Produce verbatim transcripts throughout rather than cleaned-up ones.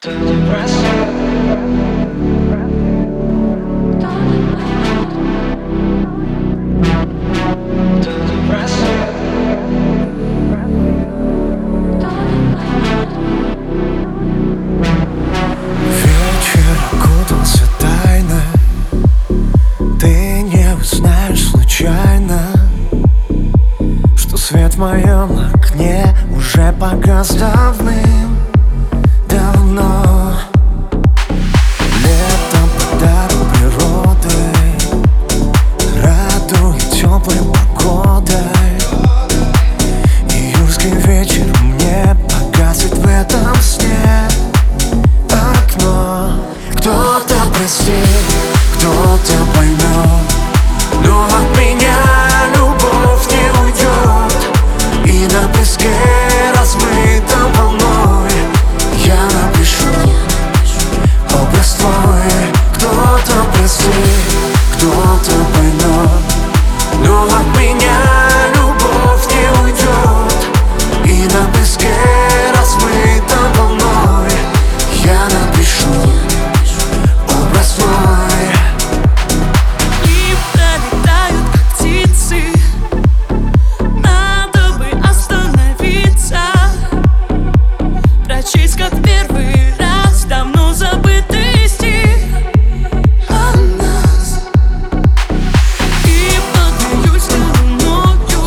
Вечер окутался тайно, ты не узнаешь случайно, что свет в моем окне уже погас давным-давно. Летом подарок природы радует теплой погодой. Июльский вечер мне погасит в этом сне окно. Кто-то простит, кто-то поймет, но от меня любовь не уйдет. И на песке, размытом волной, я напишу образ твой. Кто-то простит, кто-то поймет, но от меня любовь не уйдет. И на песке, размытом волной, я напишу образ твой. И пролетают как птицы, надо бы остановиться, прочесть как первый раз давно забытый стих о нас. И под июльской луною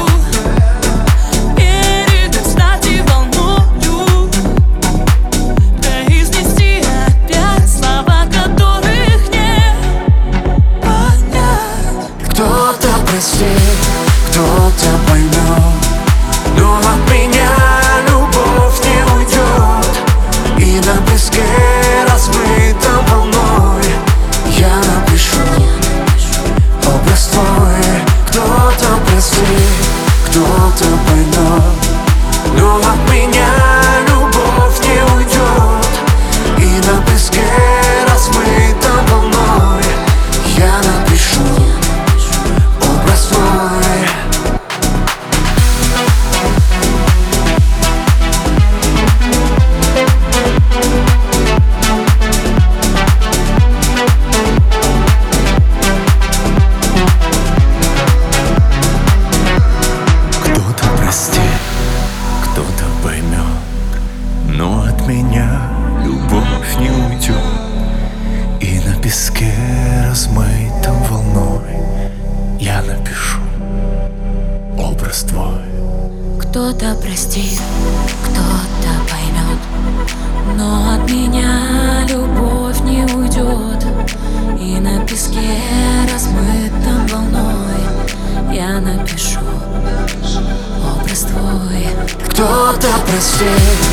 передать стати волною, произнести опять слова, которых не понять. Кто-то простит, кто-то поймет, но от меня любовь не уйдет. И на песке, размытом волной, я напишу образ твой. Кто-то простит, кто-то поймет, но от меня любовь не уйдет. И на песке, размытом волной, я напишу образ твой. Кто-то простит, кто-то поймет, но от меня любовь не уйдет. И на песке, размытом волной, я напишу образ твой. Кто-то простит, кто-то поймет, но от меня любовь не уйдет. И на песке, размытом волной, я напишу образ твой. Кто-то простит,